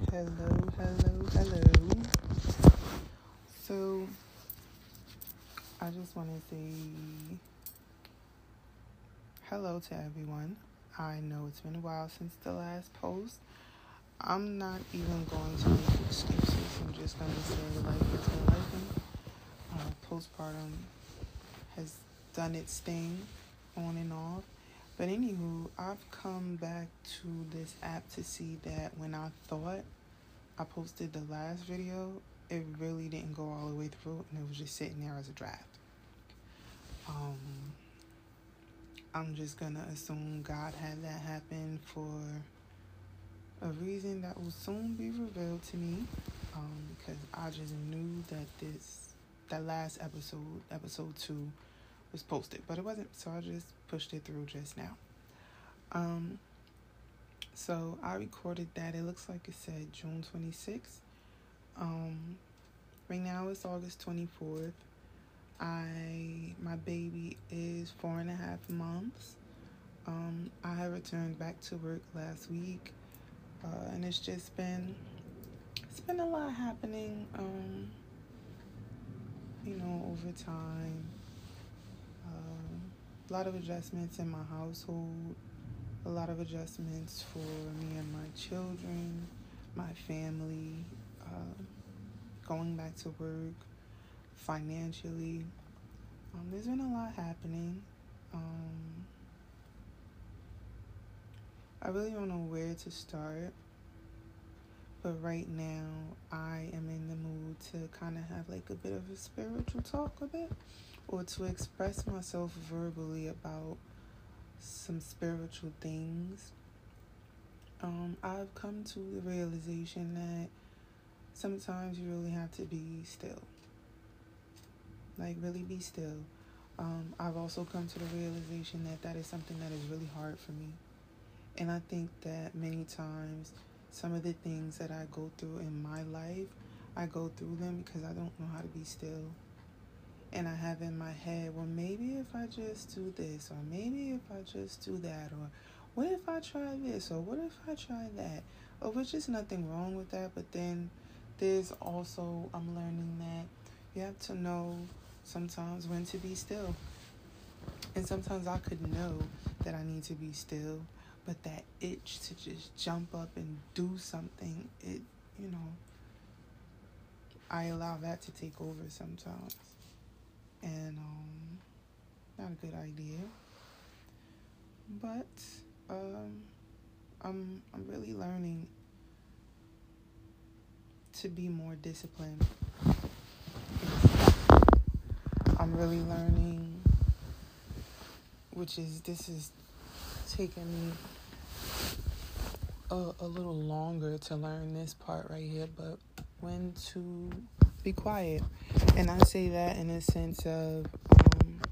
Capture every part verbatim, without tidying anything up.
Hello, hello, hello. So, I just want to say hello to everyone. I know it's been a while since the last post. I'm not even going to make excuses. I'm just going to say life is been life. Uh, postpartum has done its thing on and off. But anywho, I've come back to this app to see that when I thought I posted the last video, it really didn't go all the way through, and it was just sitting there as a draft. Um, I'm just gonna assume God had that happen for a reason that will soon be revealed to me, um, because I just knew that this, that last episode, episode two, was posted, but it wasn't, so I just pushed it through just now. Um, so I recorded that. It looks like it said June twenty-sixth. Um, right now it's August twenty-fourth. I, my baby is four and a half months. Um, I have returned back to work last week, uh, and it's just been, it's been a lot happening, um, you know, over time. Um, a lot of adjustments in my household, a lot of adjustments for me and my children, my family, uh, going back to work, financially. Um, there's been a lot happening. Um, I really don't know where to start, but right now I am in the mood to kind of have like a bit of a spiritual talk a bit, or to express myself verbally about some spiritual things. Um, I've come to the realization that sometimes you really have to be still. Like, really be still. Um, I've also come to the realization that that is something that is really hard for me. And I think that many times, some of the things that I go through in my life, I go through them because I don't know how to be still. And I have in my head, well, maybe if I just do this, or maybe if I just do that, or what if I try this, or what if I try that? Or which is nothing wrong with that, but then there's also, I'm learning that you have to know sometimes when to be still. And sometimes I could know that I need to be still, but that itch to just jump up and do something, it, you know, I allow that to take over sometimes. And, um, not a good idea. But, um, I'm, I'm really learning to be more disciplined. I'm really learning, which is, this is taking me a, a little longer to learn this part right here, but when to be quiet. And I say that in a sense of, um,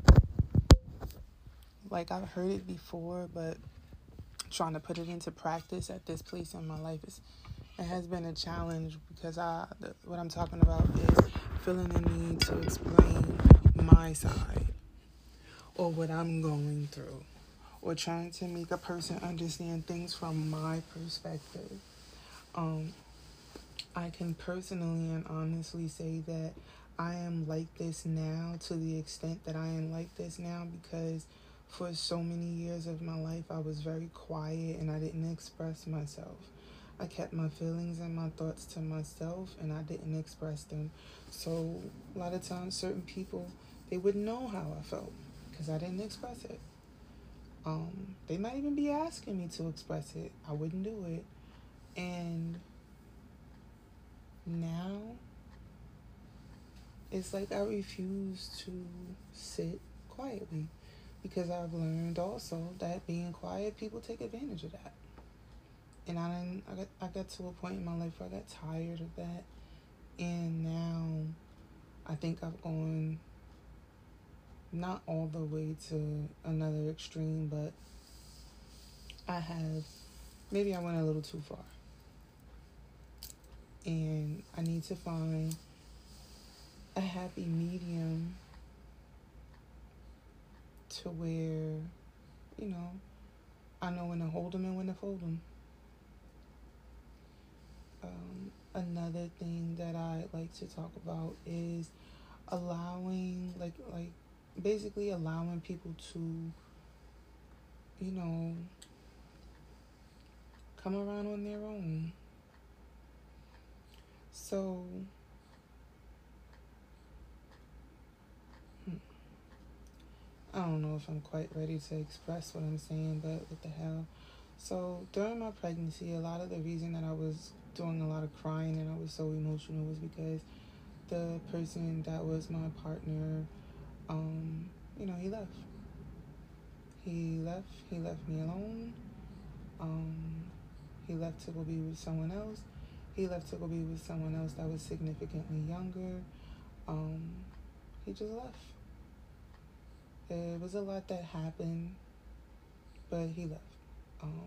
like, I've heard it before, but trying to put it into practice at this place in my life is, it has been a challenge, because I, the, what I'm talking about is feeling the need to explain my side, or what I'm going through, or trying to make a person understand things from my perspective. Um, I can personally and honestly say that I am like this now to the extent that I am like this now because for so many years of my life I was very quiet and I didn't express myself. I kept my feelings and my thoughts to myself and I didn't express them. So a lot of times certain people, they wouldn't know how I felt because I didn't express it. Um, they might even be asking me to express it. I wouldn't do it. And now it's like I refuse to sit quietly because I've learned also that being quiet, people take advantage of that. And I didn't, I got, I got to a point in my life where I got tired of that. And now I think I've gone not all the way to another extreme, but I have, maybe I went a little too far. And I need to find a happy medium to where, you know, I know when to hold them and when to fold them. another thing that I like to talk about is allowing, like, like basically allowing people to, you know, come around on their own. So, hmm, I don't know if I'm quite ready to express what I'm saying, but what the hell. So, during my pregnancy, a lot of the reason that I was doing a lot of crying and I was so emotional was because the person that was my partner, um, you know, he left. He left. He left me alone. Um, he left to go be with someone else. He left to go be with someone else that was significantly younger. Um, he just left. There was a lot that happened, but he left. Um,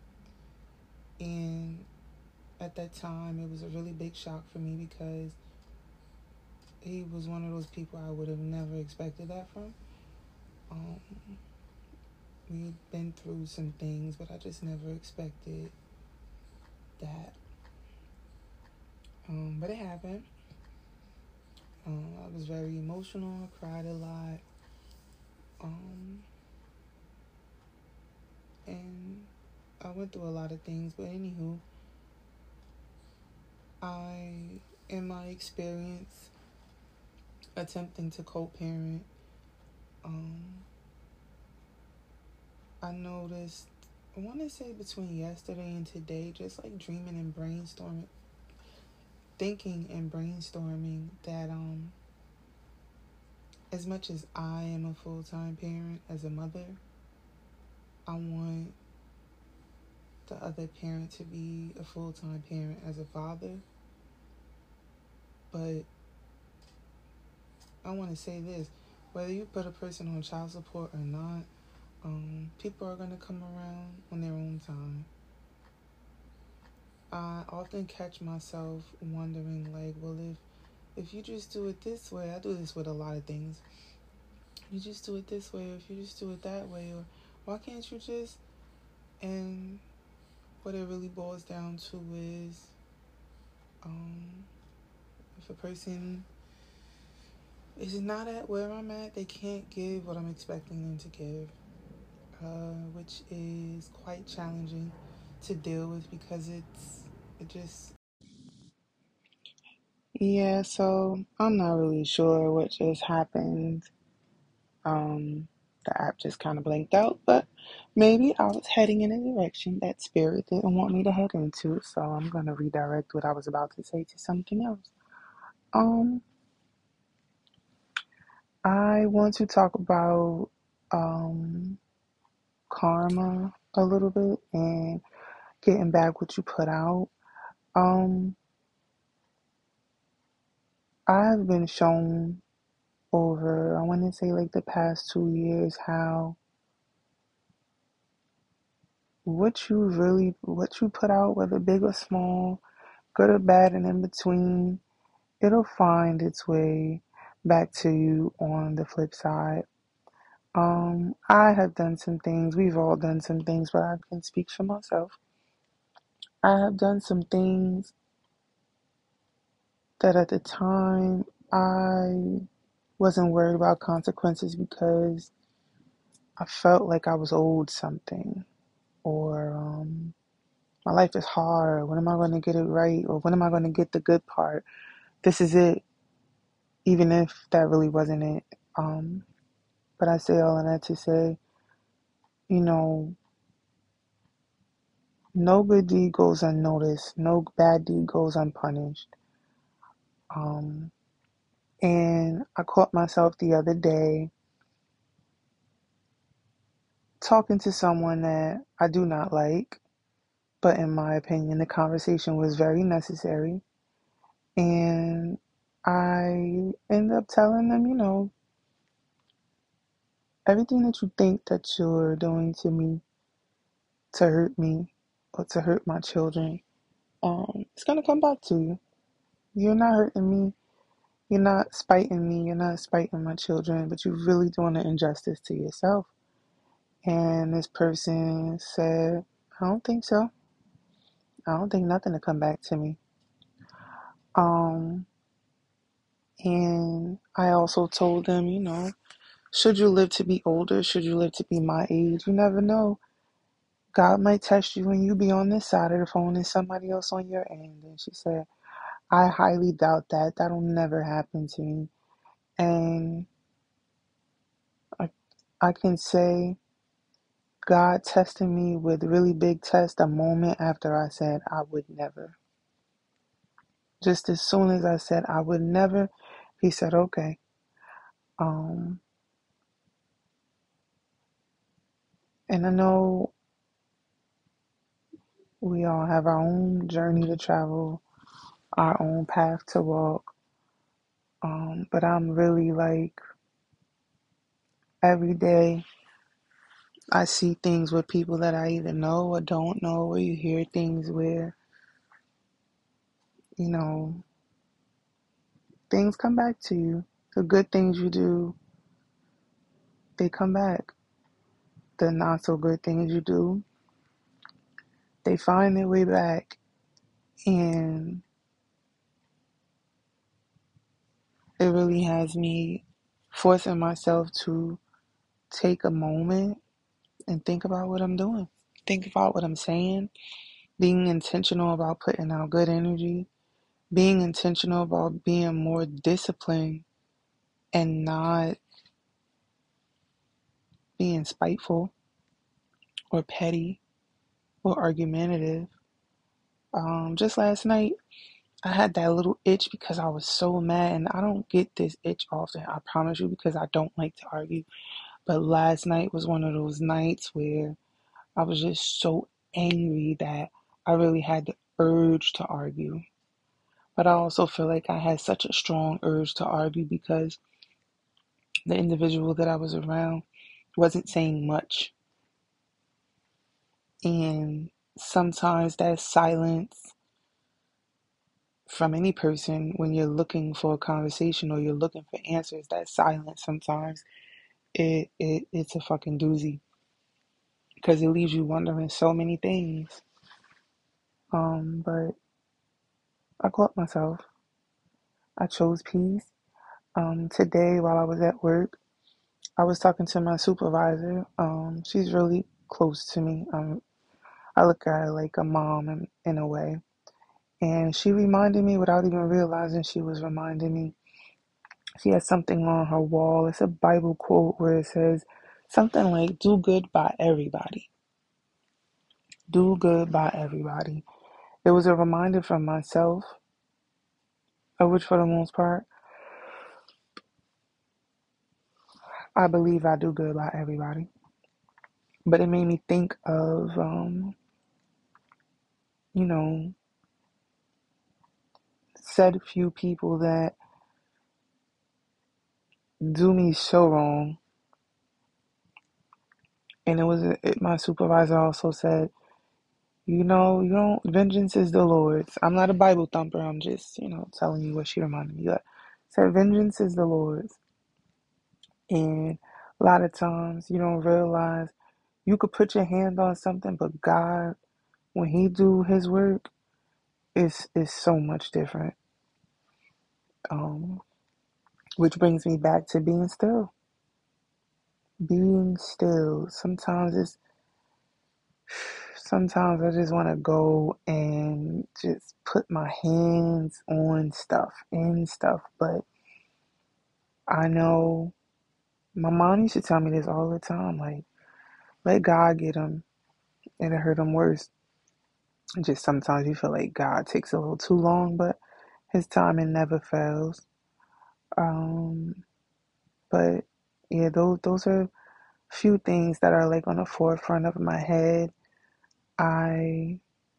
and at that time, it was a really big shock for me because he was one of those people I would have never expected that from. Um, we'd been through some things, but I just never expected that. Um, but it happened. Um, I was very emotional. I cried a lot. Um, and I went through a lot of things. But anywho, I, in my experience, attempting to co-parent, um, I noticed, I want to say between yesterday and today, just like dreaming and brainstorming, thinking and brainstorming that um, as much as I am a full-time parent as a mother, I want the other parent to be a full-time parent as a father. But I want to say this, whether you put a person on child support or not, um, people are going to come around on their own time. I often catch myself wondering, like, well, if if you just do it this way, I do this with a lot of things. You just do it this way, or if you just do it that way, or why can't you just? And what it really boils down to is, um, if a person is not at where I'm at, they can't give what I'm expecting them to give, uh, which is quite challenging to deal with because it's it just yeah. So I'm not really sure what just happened. Um, the app just kind of blinked out, but maybe I was heading in a direction that spirit didn't want me to head into, so I'm gonna redirect what I was about to say to something else. Um, I want to talk about um karma a little bit and getting back what you put out. Um, I've been shown over, I want to say like the past two years, how what you really, what you put out, whether big or small, good or bad and in between, it'll find its way back to you on the flip side. Um, I have done some things, we've all done some things, but I can speak for myself. I have done some things that at the time I wasn't worried about consequences because I felt like I was owed something, or um, my life is hard. When am I going to get it right? Or when am I going to get the good part? This is it, even if that really wasn't it. Um, but I say all of that to say, you know, no good deed goes unnoticed, no bad deed goes unpunished. Um, and I caught myself the other day talking to someone that I do not like, but in my opinion, the conversation was very necessary. And I end up telling them, you know, everything that you think that you're doing to me to hurt me or to hurt my children, um, it's gonna come back to you. You're not hurting me. You're not spiting me. You're not spiting my children, but you're really doing an injustice to yourself. And this person said, I don't think so. I don't think nothing to come back to me. Um, and I also told them, you know, should you live to be older, should you live to be my age, you never know. God might test you and you be on this side of the phone and somebody else on your end. And she said, I highly doubt that. That'll never happen to me. And I, I can say God tested me with really big tests a moment after I said I would never. Just as soon as I said I would never, he said, okay. Um, and I know we all have our own journey to travel, our own path to walk. Um, but I'm really like, every day I see things with people that I either know or don't know, or you hear things where, you know, things come back to you. The good things you do, they come back. The not so good things you do, they find their way back. And it really has me forcing myself to take a moment and think about what I'm doing. Think about what I'm saying. Being intentional about putting out good energy. Being intentional about being more disciplined and not being spiteful or petty or argumentative. Um, just last night, I had that little itch because I was so mad, and I don't get this itch often, I promise you, because I don't like to argue. But last night was one of those nights where I was just so angry that I really had the urge to argue. But I also feel like I had such a strong urge to argue because the individual that I was around wasn't saying much. And sometimes that silence from any person, when you're looking for a conversation or you're looking for answers, that silence sometimes it, it it's a fucking doozy because it leaves you wondering so many things. Um, but I caught myself. I chose peace. Um, today while I was at work, I was talking to my supervisor. Um, she's really close to me. Um, I look at her like a mom in, in a way. And she reminded me without even realizing she was reminding me. She has something on her wall. It's a Bible quote where it says something like, do good by everybody. Do good by everybody. It was a reminder from myself, of which for the most part, I believe I do good by everybody. But it made me think of, um, you know, said few people that do me so wrong. And it was it, my supervisor also said, you know, you don't, vengeance is the Lord's. I'm not a Bible thumper. I'm just, you know, telling you what she reminded me of. Said, vengeance is the Lord's. And a lot of times you don't realize you could put your hand on something, but God, when he do his work, it's, it's so much different. Um, which brings me back to being still. Being still. Sometimes it's, sometimes I just want to go and just put my hands on stuff, in stuff, but I know my mom used to tell me this all the time, like, let God get him, and it hurt him worse. Just sometimes you feel like God takes a little too long, but his timing never fails. Um, but yeah, those those are few things that are like on the forefront of my head. I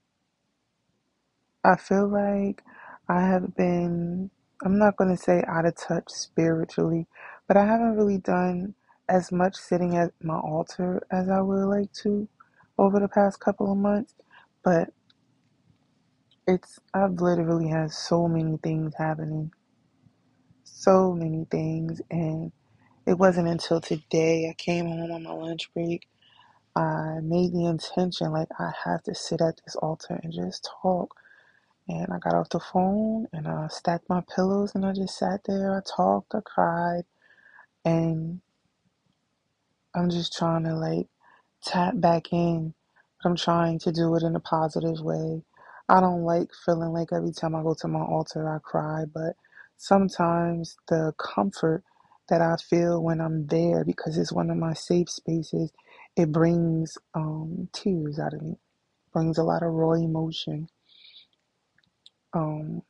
I feel like I have been, I'm not going to say out of touch spiritually, but I haven't really done as much sitting at my altar as I would like to over the past couple of months. But it's, I've literally had so many things happening, so many things. And it wasn't until today I came home on my lunch break. I made the intention, like, I have to sit at this altar and just talk. And I got off the phone and I stacked my pillows and I just sat there. I talked, I cried, and I'm just trying to like tap back in, but I'm trying to do it in a positive way. I don't like feeling like every time I go to my altar I cry, but sometimes the comfort that I feel when I'm there, because it's one of my safe spaces, it brings um, tears out of me, brings a lot of raw emotion. Um,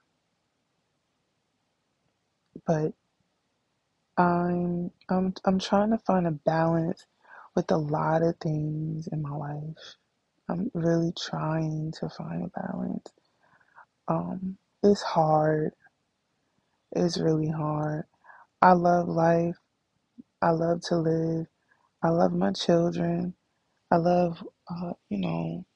but I'm I'm I'm trying to find a balance with a lot of things in my life. I'm really trying to find a balance. Um, it's hard. It's really hard. I love life. I love to live. I love my children. I love, uh, you know,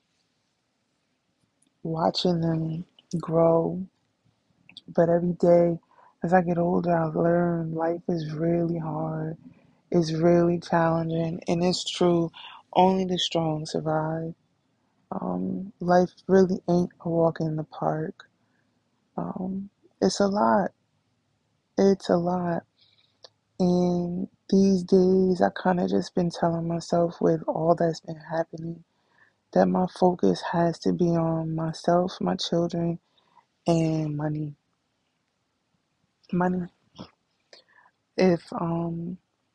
watching them grow. But every day, as I get older, I learn life is really hard. It's really challenging, and it's true. Only the strong survive. Um, life really ain't a walk in the park. Um, it's a lot. It's a lot. And these days, I kind of just been telling myself with all that's been happening that my focus has to be on myself, my children, and money. Money. If um,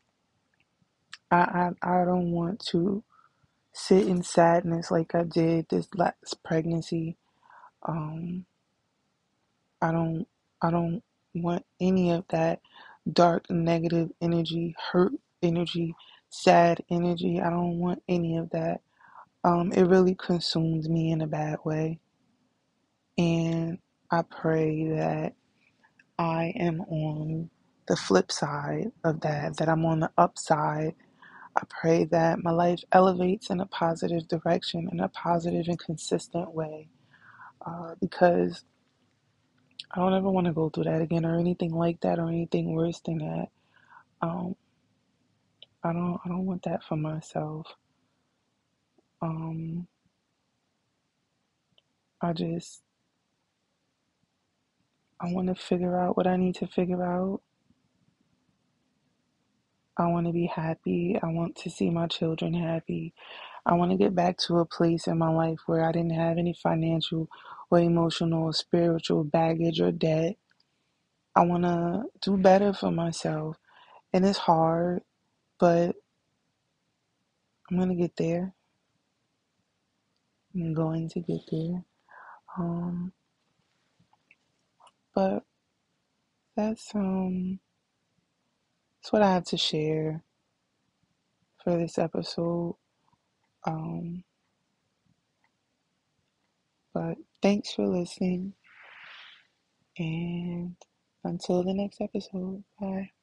I I, I don't want to sit in sadness like I did this last pregnancy. Um, I don't I don't want any of that dark negative energy, hurt energy, sad energy. I don't want any of that. Um, it really consumes me in a bad way. And I pray that I am on the flip side of that, that I'm on the upside. I pray that my life elevates in a positive direction, in a positive and consistent way, uh, because I don't ever want to go through that again or anything like that or anything worse than that. Um, I don't, I don't want that for myself. Um, I just, I want to figure out what I need to figure out. I want to be happy. I want to see my children happy. I want to get back to a place in my life where I didn't have any financial or emotional or spiritual baggage or debt. I want to do better for myself. And it's hard, but I'm going to get there. I'm going to get there. Um, but that's um that's what I have to share for this episode. Um, but thanks for listening, and until the next episode, bye.